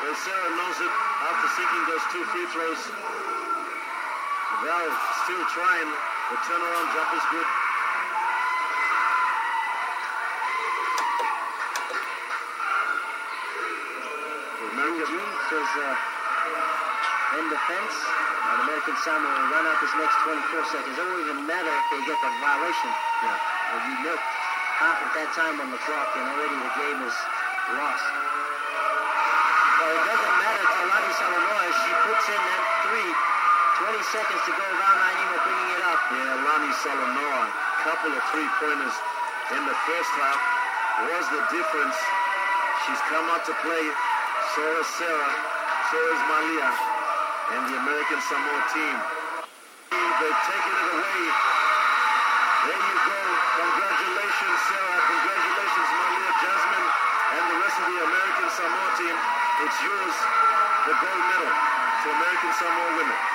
Sarah knows it after sinking those 2 free throws. Val still trying. The turnaround jump is good. Eugene says in defense, and American Samoa will run out this next 24 seconds. It won't even matter if they get the violation. Yeah. Well, you look half of that time on the clock, and already the game is lost. Well, it doesn't matter to Alani Salanoa. She puts in that 3, 20 seconds to go. Val Naima bringing it up. Yeah, Alani Salanoa, couple of 3-pointers in the first half was the difference. She's come out to play. So is Sarah. So is Malia. And the American Samoa team. They've taken it away. There you go. Congratulations, Sarah. Congratulations, Malia, Jasmine, and the rest of the American Samoa team. It's yours, the gold medal to American Samoa women.